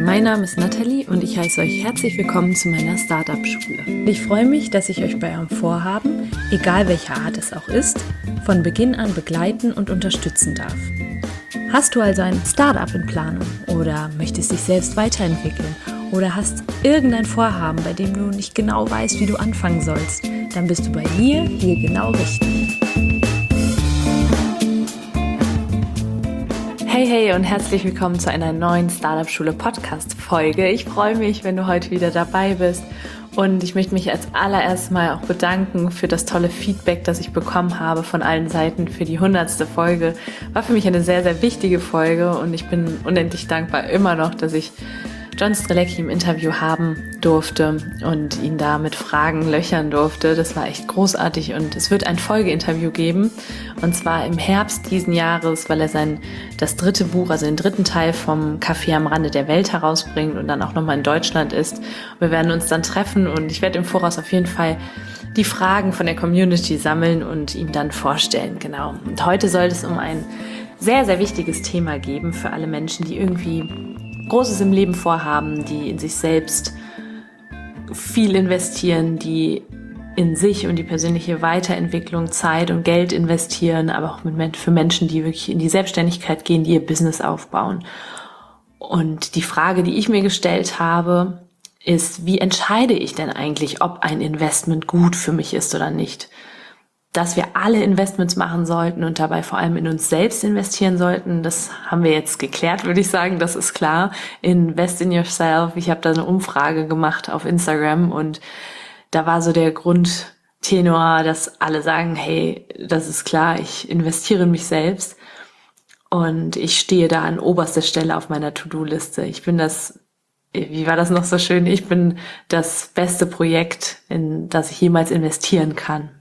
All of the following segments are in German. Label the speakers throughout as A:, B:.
A: Mein Name ist Nathalie und ich heiße euch herzlich willkommen zu meiner Startup-Schule. Ich freue mich, dass ich euch bei eurem Vorhaben, egal welcher Art es auch ist, von Beginn an begleiten und unterstützen darf. Hast du also ein Startup in Planung oder möchtest dich selbst weiterentwickeln oder hast irgendein Vorhaben, bei dem du nicht genau weißt, wie du anfangen sollst, dann bist du bei mir hier genau richtig. Hey und herzlich willkommen zu einer neuen Startup-Schule Podcast-Folge. Ich freue mich, wenn du heute wieder dabei bist und ich möchte mich als allererstes mal auch bedanken für das tolle Feedback, das ich bekommen habe von allen Seiten für die 100. Folge. War für mich eine sehr, sehr wichtige Folge und ich bin unendlich dankbar immer noch, dass ich John Strelecki im Interview haben durfte und ihn da mit Fragen löchern durfte. Das war echt großartig und es wird ein Folgeinterview geben und zwar im Herbst diesen Jahres, weil er das dritte Buch, also den dritten Teil vom Café am Rande der Welt herausbringt und dann auch nochmal in Deutschland ist. Wir werden uns dann treffen und ich werde im Voraus auf jeden Fall die Fragen von der Community sammeln und ihm dann vorstellen. Genau. Und heute soll es um ein sehr, sehr wichtiges Thema geben für alle Menschen, die irgendwie Großes im Leben vorhaben, die in sich selbst viel investieren, die in sich und die persönliche Weiterentwicklung Zeit und Geld investieren, aber auch für Menschen, die wirklich in die Selbstständigkeit gehen, die ihr Business aufbauen. Und die Frage, die ich mir gestellt habe, ist, wie entscheide ich denn eigentlich, ob ein Investment gut für mich ist oder nicht? Dass wir alle Investments machen sollten und dabei vor allem in uns selbst investieren sollten, das haben wir jetzt geklärt, würde ich sagen, das ist klar. Invest in yourself. Ich habe da eine Umfrage gemacht auf Instagram und da war so der Grundtenor, dass alle sagen, hey, das ist klar, ich investiere in mich selbst und ich stehe da an oberster Stelle auf meiner To-Do-Liste. Wie war das noch so schön? Ich bin das beste Projekt, in das ich jemals investieren kann.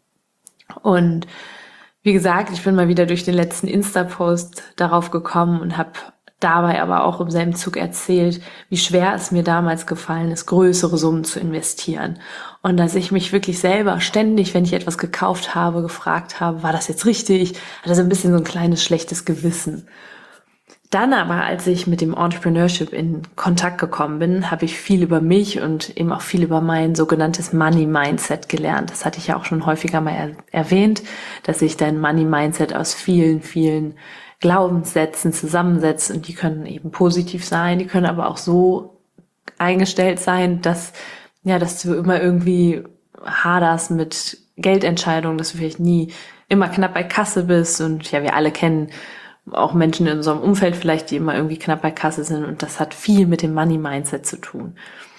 A: Und wie gesagt, ich bin mal wieder durch den letzten Insta-Post darauf gekommen und habe dabei aber auch im selben Zug erzählt, wie schwer es mir damals gefallen ist, größere Summen zu investieren. Und dass ich mich wirklich selber ständig, wenn ich etwas gekauft habe, gefragt habe, war das jetzt richtig? Hatte so ein bisschen so ein kleines schlechtes Gewissen. Dann aber, als ich mit dem Entrepreneurship in Kontakt gekommen bin, habe ich viel über mich und eben auch viel über mein sogenanntes Money Mindset gelernt. Das hatte ich ja auch schon häufiger mal erwähnt, dass sich dein Money Mindset aus vielen, vielen Glaubenssätzen zusammensetzt und die können eben positiv sein, die können aber auch so eingestellt sein, dass du immer irgendwie haderst mit Geldentscheidungen, dass du vielleicht nie immer knapp bei Kasse bist und ja, wir alle kennen auch Menschen in unserem Umfeld vielleicht, die immer irgendwie knapp bei Kasse sind und das hat viel mit dem Money-Mindset zu tun.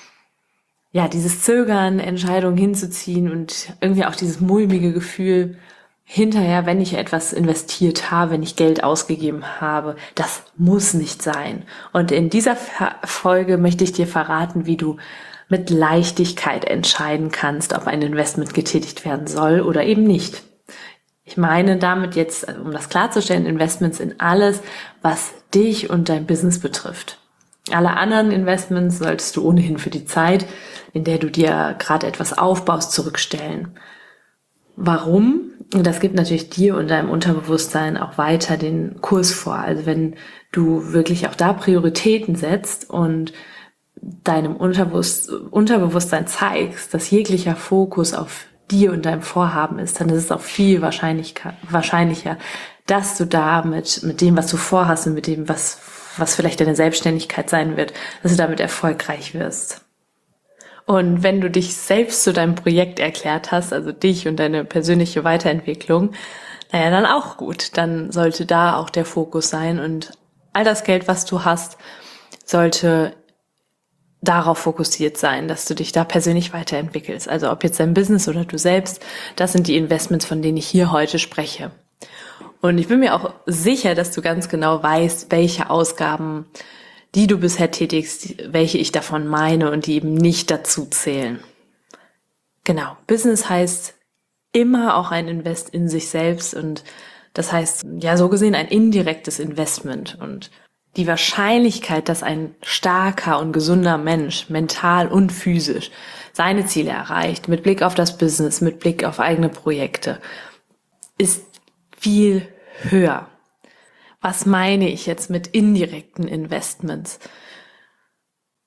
A: Ja, dieses Zögern, Entscheidungen hinzuziehen und irgendwie auch dieses mulmige Gefühl hinterher, wenn ich etwas investiert habe, wenn ich Geld ausgegeben habe, das muss nicht sein. Und in dieser Folge möchte ich dir verraten, wie du mit Leichtigkeit entscheiden kannst, ob ein Investment getätigt werden soll oder eben nicht. Ich meine damit jetzt, um das klarzustellen, Investments in alles, was dich und dein Business betrifft. Alle anderen Investments solltest du ohnehin für die Zeit, in der du dir gerade etwas aufbaust, zurückstellen. Warum? Und das gibt natürlich dir und deinem Unterbewusstsein auch weiter den Kurs vor. Also wenn du wirklich auch da Prioritäten setzt und deinem Unterbewusstsein zeigst, dass jeglicher Fokus auf dir und deinem Vorhaben ist, dann ist es auch viel wahrscheinlicher, dass du da mit dem, was du vorhast und mit dem, was vielleicht deine Selbstständigkeit sein wird, dass du damit erfolgreich wirst. Und wenn du dich selbst zu deinem Projekt erklärt hast, also dich und deine persönliche Weiterentwicklung, dann auch gut. Dann sollte da auch der Fokus sein und all das Geld, was du hast, sollte darauf fokussiert sein, dass du dich da persönlich weiterentwickelst. Also ob jetzt dein Business oder du selbst, das sind die Investments, von denen ich hier heute spreche. Und ich bin mir auch sicher, dass du ganz genau weißt, welche Ausgaben, die du bisher tätigst, welche ich davon meine und die eben nicht dazu zählen. Genau, Business heißt immer auch ein Invest in sich selbst und das heißt ja so gesehen ein indirektes Investment und die Wahrscheinlichkeit, dass ein starker und gesunder Mensch, mental und physisch, seine Ziele erreicht, mit Blick auf das Business, mit Blick auf eigene Projekte, ist viel höher. Was meine ich jetzt mit indirekten Investments?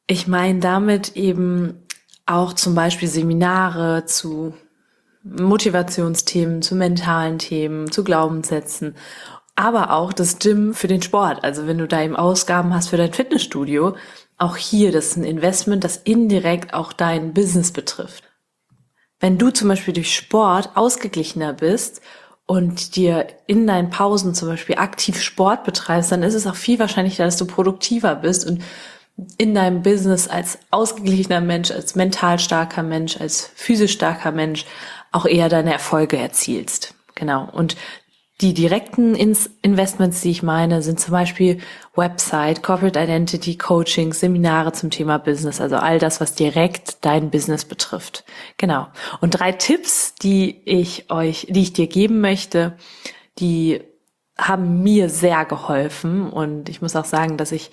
A: Ich meine damit eben auch zum Beispiel Seminare zu Motivationsthemen, zu mentalen Themen, zu Glaubenssätzen, aber auch das Gym für den Sport. Also wenn du da eben Ausgaben hast für dein Fitnessstudio, auch hier, das ist ein Investment, das indirekt auch dein Business betrifft. Wenn du zum Beispiel durch Sport ausgeglichener bist und dir in deinen Pausen zum Beispiel aktiv Sport betreibst, dann ist es auch viel wahrscheinlicher, dass du produktiver bist und in deinem Business als ausgeglichener Mensch, als mental starker Mensch, als physisch starker Mensch auch eher deine Erfolge erzielst. Genau. Und die direkten Investments, die ich meine, sind zum Beispiel Website, Corporate Identity, Coaching, Seminare zum Thema Business, also all das, was direkt dein Business betrifft. Genau. Und 3 Tipps, die ich dir geben möchte, die haben mir sehr geholfen. Und ich muss auch sagen, dass ich,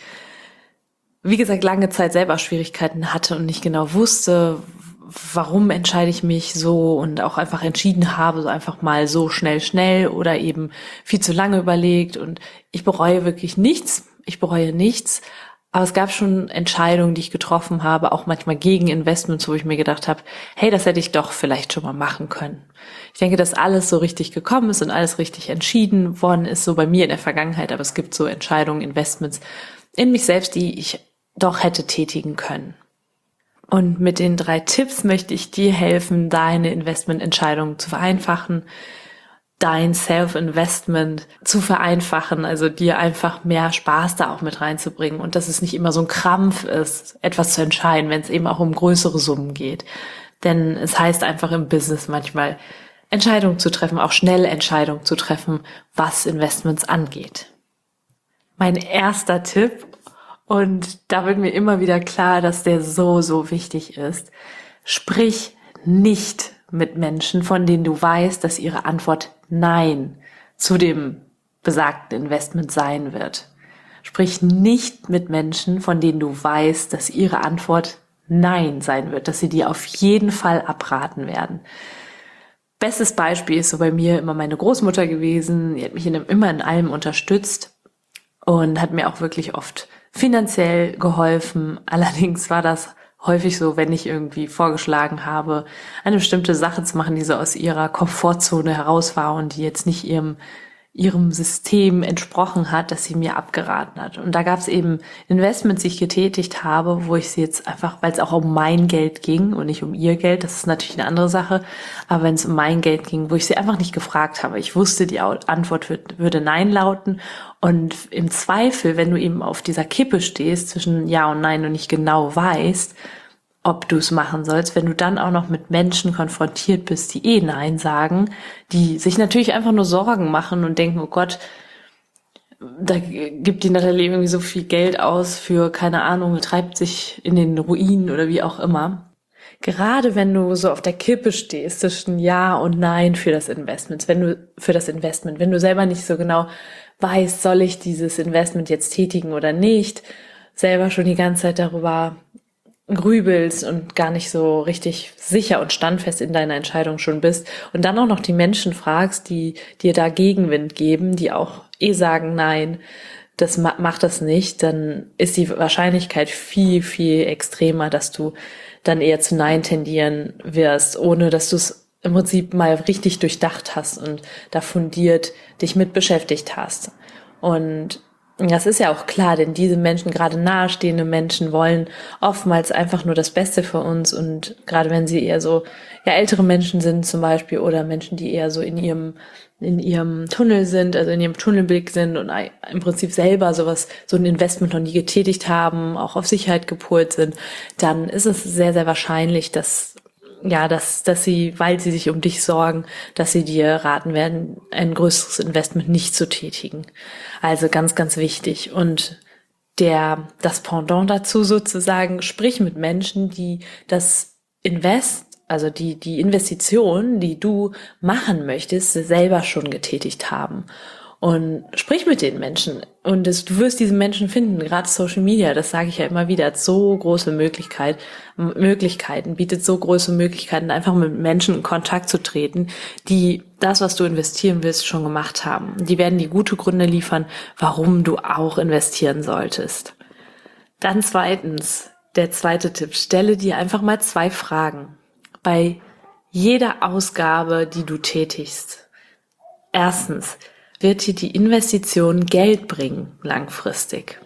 A: wie gesagt, lange Zeit selber Schwierigkeiten hatte und nicht genau wusste, warum entscheide ich mich so, und auch einfach entschieden habe, so einfach mal so schnell oder eben viel zu lange überlegt. Und ich bereue wirklich nichts. Ich bereue nichts. Aber es gab schon Entscheidungen, die ich getroffen habe, auch manchmal gegen Investments, wo ich mir gedacht habe, hey, das hätte ich doch vielleicht schon mal machen können. Ich denke, dass alles so richtig gekommen ist und alles richtig entschieden worden ist, so bei mir in der Vergangenheit. Aber es gibt so Entscheidungen, Investments in mich selbst, die ich doch hätte tätigen können. Und mit den 3 Tipps möchte ich dir helfen, deine Investmententscheidungen zu vereinfachen, dein Self-Investment zu vereinfachen, also dir einfach mehr Spaß da auch mit reinzubringen und dass es nicht immer so ein Krampf ist, etwas zu entscheiden, wenn es eben auch um größere Summen geht. Denn es heißt einfach im Business manchmal, Entscheidungen zu treffen, auch schnelle Entscheidungen zu treffen, was Investments angeht. Mein erster Tipp, und da wird mir immer wieder klar, dass der so wichtig ist: Sprich nicht mit Menschen, von denen du weißt, dass ihre Antwort Nein zu dem besagten Investment sein wird. Sprich nicht mit Menschen, von denen du weißt, dass ihre Antwort Nein sein wird, dass sie dir auf jeden Fall abraten werden. Bestes Beispiel ist so bei mir immer meine Großmutter gewesen. Die hat mich immer in allem unterstützt und hat mir auch wirklich oft finanziell geholfen. Allerdings war das häufig so, wenn ich irgendwie vorgeschlagen habe, eine bestimmte Sache zu machen, die so aus ihrer Komfortzone heraus war und die jetzt nicht ihrem System entsprochen hat, dass sie mir abgeraten hat. Und da gab es eben Investments, die ich getätigt habe, wo ich sie jetzt einfach, weil es auch um mein Geld ging und nicht um ihr Geld, das ist natürlich eine andere Sache, aber wenn es um mein Geld ging, wo ich sie einfach nicht gefragt habe. Ich wusste, die Antwort würde Nein lauten, und im Zweifel, wenn du eben auf dieser Kippe stehst zwischen Ja und Nein und nicht genau weißt, ob du es machen sollst, wenn du dann auch noch mit Menschen konfrontiert bist, die Nein sagen, die sich natürlich einfach nur Sorgen machen und denken, oh Gott, da gibt die Natalie irgendwie so viel Geld aus für, keine Ahnung, treibt sich in den Ruinen oder wie auch immer. Gerade wenn du so auf der Kippe stehst zwischen Ja und Nein für das Investment, wenn du selber nicht so genau weißt, soll ich dieses Investment jetzt tätigen oder nicht, selber schon die ganze Zeit darüber grübelst und gar nicht so richtig sicher und standfest in deiner Entscheidung schon bist und dann auch noch die Menschen fragst, die dir da Gegenwind geben, die auch sagen, nein, das macht das nicht, dann ist die Wahrscheinlichkeit viel extremer, dass du dann eher zu Nein tendieren wirst, ohne dass du es im Prinzip mal richtig durchdacht hast und da fundiert dich mit beschäftigt hast. Und das ist ja auch klar, denn diese Menschen, gerade nahestehende Menschen, wollen oftmals einfach nur das Beste für uns, und gerade wenn sie eher so ältere Menschen sind zum Beispiel oder Menschen, die eher so in ihrem Tunnel sind, also in ihrem Tunnelblick sind und im Prinzip selber so ein Investment noch nie getätigt haben, auch auf Sicherheit gepolt sind, dann ist es sehr wahrscheinlich, dass sie, weil sie sich um dich sorgen, dass sie dir raten werden, ein größeres Investment nicht zu tätigen. Also ganz wichtig. Und das Pendant dazu sozusagen, sprich mit Menschen, die das also die Investition, die du machen möchtest, selber schon getätigt haben. Und sprich mit den Menschen, und du wirst diese Menschen finden. Gerade Social Media, das sage ich ja immer wieder, hat so große Möglichkeiten, bietet so große Möglichkeiten, einfach mit Menschen in Kontakt zu treten, die das, was du investieren willst, schon gemacht haben. Die werden dir gute Gründe liefern, warum du auch investieren solltest. Dann zweitens, der zweite Tipp, stelle dir einfach mal 2 Fragen bei jeder Ausgabe, die du tätigst. Erstens, wird dir die Investition Geld bringen langfristig?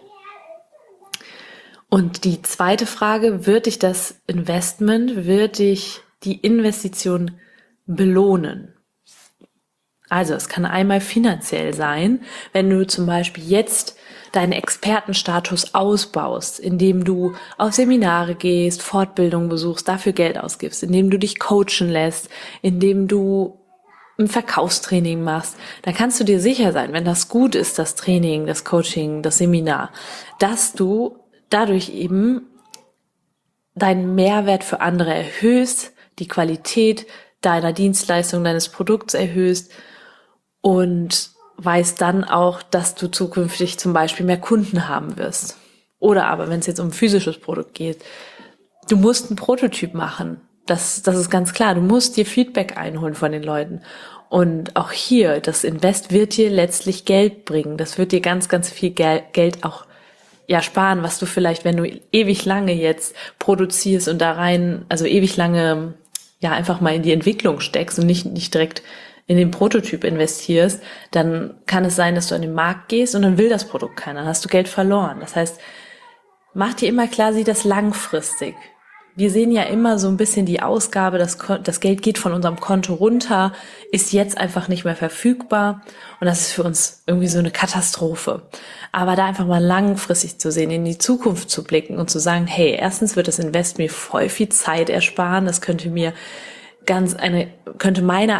A: Und die zweite Frage, wird dich das Investment, wird dich die Investition belohnen? Also es kann einmal finanziell sein, wenn du zum Beispiel jetzt deinen Expertenstatus ausbaust, indem du auf Seminare gehst, Fortbildungen besuchst, dafür Geld ausgibst, indem du dich coachen lässt, indem du ein Verkaufstraining machst, dann kannst du dir sicher sein, wenn das gut ist, das Training, das Coaching, das Seminar, dass du dadurch eben deinen Mehrwert für andere erhöhst, die Qualität deiner Dienstleistung, deines Produkts erhöhst und weißt dann auch, dass du zukünftig zum Beispiel mehr Kunden haben wirst. Oder aber, wenn es jetzt um ein physisches Produkt geht, du musst einen Prototyp machen. Das ist ganz klar. Du musst dir Feedback einholen von den Leuten. Und auch hier, das Invest wird dir letztlich Geld bringen. Das wird dir ganz, ganz viel Geld auch sparen, was du vielleicht, wenn du ewig lange jetzt produzierst und da rein, also ewig lange einfach mal in die Entwicklung steckst und nicht direkt in den Prototyp investierst, dann kann es sein, dass du an den Markt gehst und dann will das Produkt keiner, dann hast du Geld verloren. Das heißt, mach dir immer klar, sieh das langfristig. Wir sehen ja immer so ein bisschen die Ausgabe, das Geld geht von unserem Konto runter, ist jetzt einfach nicht mehr verfügbar und das ist für uns irgendwie so eine Katastrophe. Aber da einfach mal langfristig zu sehen, in die Zukunft zu blicken und zu sagen, hey, erstens wird das Invest mir voll viel Zeit ersparen, das könnte mir meinem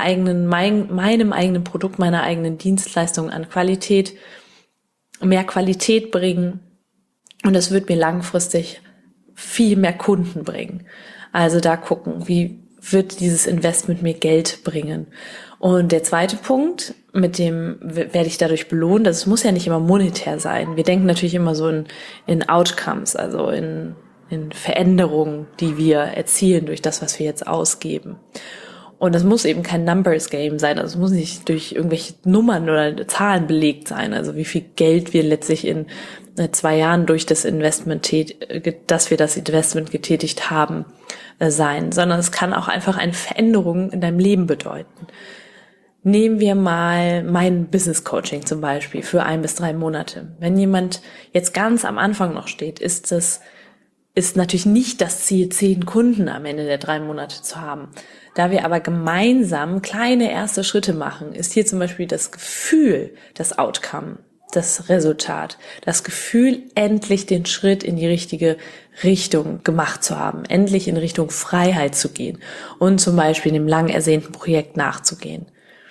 A: eigenen Produkt, meiner eigenen Dienstleistung an Qualität, mehr Qualität bringen und das wird mir langfristig viel mehr Kunden bringen. Also da gucken, wie wird dieses Investment mir Geld bringen. Und der zweite Punkt, mit dem werde ich dadurch belohnt, das muss ja nicht immer monetär sein. Wir denken natürlich immer so in Outcomes, also in Veränderungen, die wir erzielen durch das, was wir jetzt ausgeben. Und das muss eben kein Numbers Game sein, also es muss nicht durch irgendwelche Nummern oder Zahlen belegt sein, also wie viel Geld wir letztlich in 2 Jahren durch das Investment, dass wir das Investment getätigt haben, sein, sondern es kann auch einfach eine Veränderung in deinem Leben bedeuten. Nehmen wir mal mein Business Coaching zum Beispiel für 1 bis 3 Monate. Wenn jemand jetzt ganz am Anfang noch steht, ist natürlich nicht das Ziel, 10 Kunden am Ende der 3 Monate zu haben. Da wir aber gemeinsam kleine erste Schritte machen, ist hier zum Beispiel das Gefühl, das Outcome, das Resultat, das Gefühl, endlich den Schritt in die richtige Richtung gemacht zu haben, endlich in Richtung Freiheit zu gehen und zum Beispiel dem lang ersehnten Projekt nachzugehen.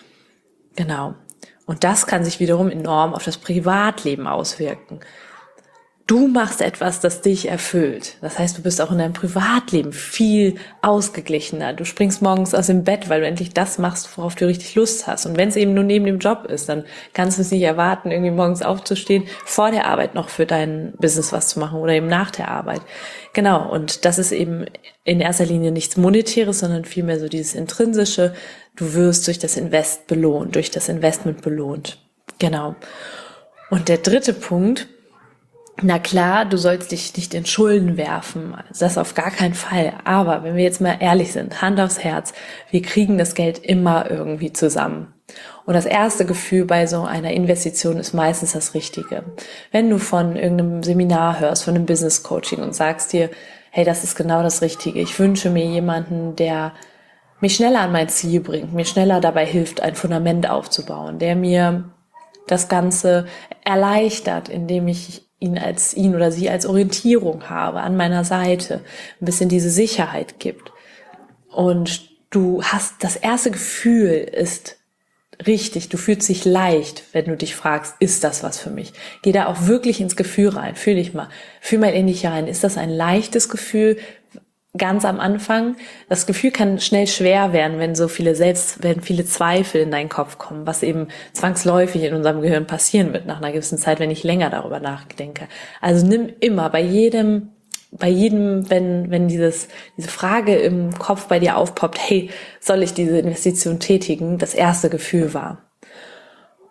A: Genau. Und das kann sich wiederum enorm auf das Privatleben auswirken. Du machst etwas, das dich erfüllt. Das heißt, du bist auch in deinem Privatleben viel ausgeglichener. Du springst morgens aus dem Bett, weil du endlich das machst, worauf du richtig Lust hast. Und wenn es eben nur neben dem Job ist, dann kannst du es nicht erwarten, irgendwie morgens aufzustehen, vor der Arbeit noch für dein Business was zu machen oder eben nach der Arbeit. Genau, und das ist eben in erster Linie nichts Monetäres, sondern vielmehr so dieses Intrinsische. Du wirst durch das Invest belohnt, durch das Investment belohnt. Genau. Und der dritte Punkt: Na klar, du sollst dich nicht in Schulden werfen, also das auf gar keinen Fall. Aber wenn wir jetzt mal ehrlich sind, Hand aufs Herz, wir kriegen das Geld immer irgendwie zusammen. Und das erste Gefühl bei so einer Investition ist meistens das Richtige. Wenn du von irgendeinem Seminar hörst, von einem Business Coaching und sagst dir, hey, das ist genau das Richtige. Ich wünsche mir jemanden, der mich schneller an mein Ziel bringt, mir schneller dabei hilft, ein Fundament aufzubauen, der mir das Ganze erleichtert, indem ich ihn oder sie als Orientierung habe, an meiner Seite, ein bisschen diese Sicherheit gibt. Und du hast, das erste Gefühl ist richtig, du fühlst dich leicht, wenn du dich fragst, ist das was für mich? Geh da auch wirklich ins Gefühl rein, fühl mal in dich rein. Ist das ein leichtes Gefühl? Ganz am Anfang, das Gefühl kann schnell schwer werden, wenn viele Zweifel in deinen Kopf kommen, was eben zwangsläufig in unserem Gehirn passieren wird nach einer gewissen Zeit, wenn ich länger darüber nachdenke. Also nimm immer bei jedem, wenn diese Frage im Kopf bei dir aufpoppt, hey, soll ich diese Investition tätigen, das erste Gefühl wahr.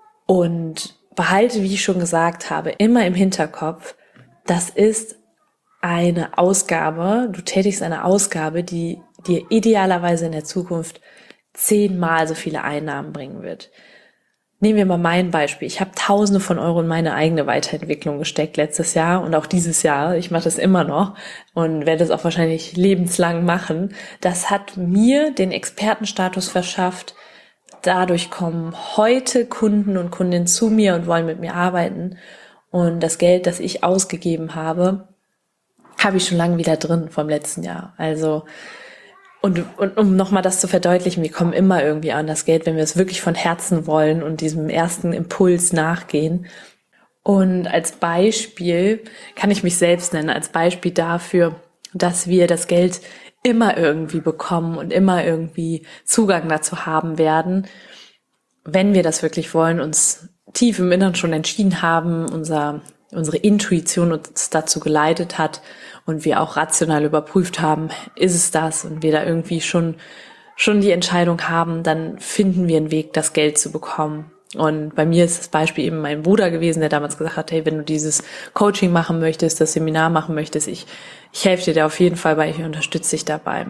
A: Und behalte, wie ich schon gesagt habe, immer im Hinterkopf, das ist du tätigst eine Ausgabe, die dir idealerweise in der Zukunft 10-mal so viele Einnahmen bringen wird. Nehmen wir mal mein Beispiel. Ich habe Tausende von Euro in meine eigene Weiterentwicklung gesteckt letztes Jahr und auch dieses Jahr. Ich mache das immer noch und werde das auch wahrscheinlich lebenslang machen. Das hat mir den Expertenstatus verschafft. Dadurch kommen heute Kunden und Kundinnen zu mir und wollen mit mir arbeiten. Und das Geld, das ich ausgegeben habe ich schon lange wieder drin vom letzten Jahr. Also Und um nochmal das zu verdeutlichen, wir kommen immer irgendwie an das Geld, wenn wir es wirklich von Herzen wollen und diesem ersten Impuls nachgehen. Und als Beispiel kann ich mich selbst nennen, als Beispiel dafür, dass wir das Geld immer irgendwie bekommen und immer irgendwie Zugang dazu haben werden, wenn wir das wirklich wollen, uns tief im Inneren schon entschieden haben, unsere Intuition uns dazu geleitet hat und wir auch rational überprüft haben, ist es das, und wir da irgendwie schon die Entscheidung haben, dann finden wir einen Weg, das Geld zu bekommen. Und bei mir ist das Beispiel eben mein Bruder gewesen, der damals gesagt hat, hey, wenn du dieses Coaching machen möchtest, das Seminar machen möchtest, ich helfe dir da auf jeden Fall bei, ich unterstütze dich dabei.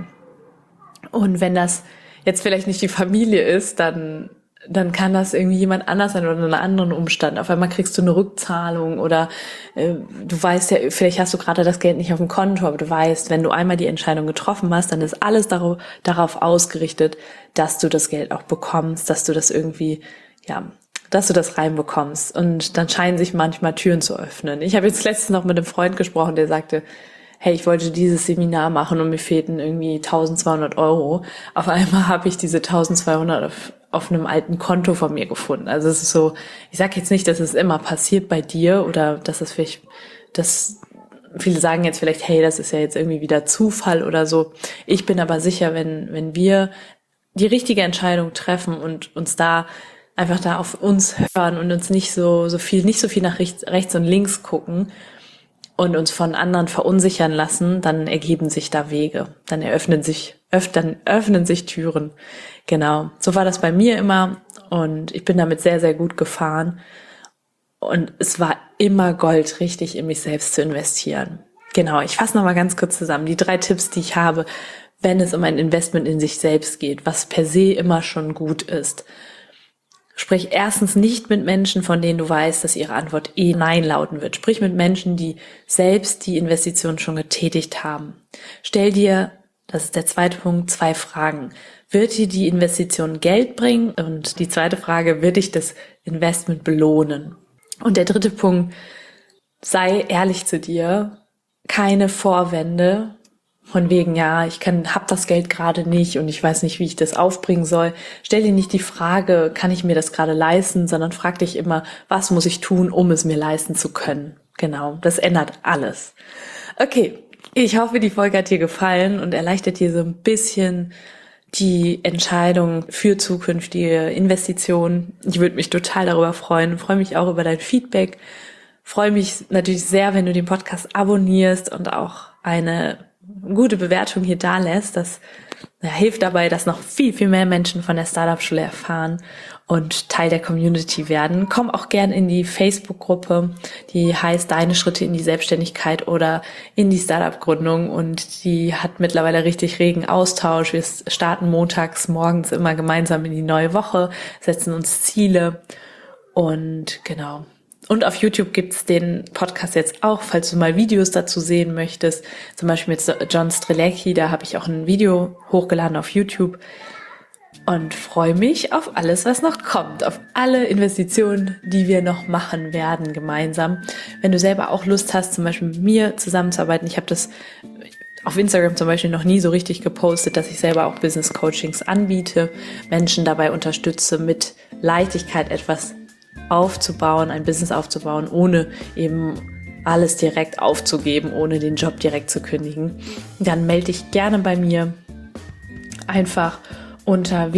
A: Und wenn das jetzt vielleicht nicht die Familie ist, dann kann das irgendwie jemand anders sein oder einen anderen Umstand. Auf einmal kriegst du eine Rückzahlung oder du weißt ja, vielleicht hast du gerade das Geld nicht auf dem Konto, aber du weißt, wenn du einmal die Entscheidung getroffen hast, dann ist alles darauf ausgerichtet, dass du das Geld auch bekommst, dass du das irgendwie, dass du das reinbekommst. Und dann scheinen sich manchmal Türen zu öffnen. Ich habe jetzt letztens noch mit einem Freund gesprochen, der sagte, hey, ich wollte dieses Seminar machen und mir fehlten irgendwie 1.200 Euro. Auf einmal habe ich diese 1.200 auf einem alten Konto von mir gefunden. Also es ist so, ich sage jetzt nicht, dass es immer passiert bei dir oder dass es vielleicht, dass viele sagen jetzt vielleicht, hey, das ist ja jetzt irgendwie wieder Zufall oder so. Ich bin aber sicher, wenn wir die richtige Entscheidung treffen und uns da einfach da auf uns hören und uns nicht so viel nach rechts und links gucken und uns von anderen verunsichern lassen, dann ergeben sich da Wege. Dann öffnen sich Türen. Genau. So war das bei mir immer und ich bin damit sehr, sehr gut gefahren. Und es war immer Gold, richtig in mich selbst zu investieren. Genau. Ich fasse nochmal ganz kurz zusammen. Die 3 Tipps, die ich habe, wenn es um ein Investment in sich selbst geht, was per se immer schon gut ist. Sprich erstens nicht mit Menschen, von denen du weißt, dass ihre Antwort Nein lauten wird. Sprich mit Menschen, die selbst die Investition schon getätigt haben. Stell dir, das ist der zweite Punkt, 2 Fragen. Wird dir die Investition Geld bringen? Und die zweite Frage, wird dich das Investment belohnen? Und der dritte Punkt, sei ehrlich zu dir. Keine Vorwände. Von wegen, hab das Geld gerade nicht und ich weiß nicht, wie ich das aufbringen soll. Stell dir nicht die Frage, kann ich mir das gerade leisten, sondern frag dich immer, was muss ich tun, um es mir leisten zu können. Genau, das ändert alles. Okay, ich hoffe, die Folge hat dir gefallen und erleichtert dir so ein bisschen die Entscheidung für zukünftige Investitionen. Ich würde mich total darüber freuen, freue mich auch über dein Feedback. Freue mich natürlich sehr, wenn du den Podcast abonnierst und auch eine gute Bewertung hier da lässt. Das hilft dabei, dass noch viel, viel mehr Menschen von der Startup-Schule erfahren und Teil der Community werden. Komm auch gern in die Facebook-Gruppe, die heißt Deine Schritte in die Selbstständigkeit oder in die Startup-Gründung und die hat mittlerweile richtig regen Austausch. Wir starten montags morgens immer gemeinsam in die neue Woche, setzen uns Ziele und genau. Und auf YouTube gibt's den Podcast jetzt auch, falls du mal Videos dazu sehen möchtest. Zum Beispiel mit John Strelecki, da habe ich auch ein Video hochgeladen auf YouTube. Und freue mich auf alles, was noch kommt, auf alle Investitionen, die wir noch machen werden gemeinsam. Wenn du selber auch Lust hast, zum Beispiel mit mir zusammenzuarbeiten, ich habe das auf Instagram zum Beispiel noch nie so richtig gepostet, dass ich selber auch Business Coachings anbiete, Menschen dabei unterstütze, mit Leichtigkeit etwas aufzubauen, ein Business aufzubauen, ohne eben alles direkt aufzugeben, ohne den Job direkt zu kündigen. Dann melde dich gerne bei mir einfach unter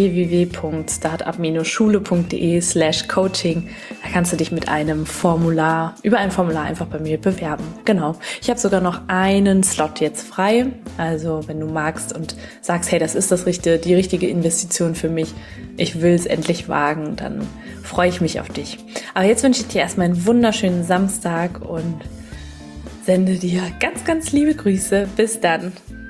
A: www.startup-schule.de/coaching. Da kannst du dich über ein Formular einfach bei mir bewerben. Genau. Ich habe sogar noch einen Slot jetzt frei. Also wenn du magst und sagst, hey, das ist die richtige Investition für mich, ich will es endlich wagen, dann freue ich mich auf dich. Aber jetzt wünsche ich dir erstmal einen wunderschönen Samstag und sende dir ganz, ganz liebe Grüße. Bis dann.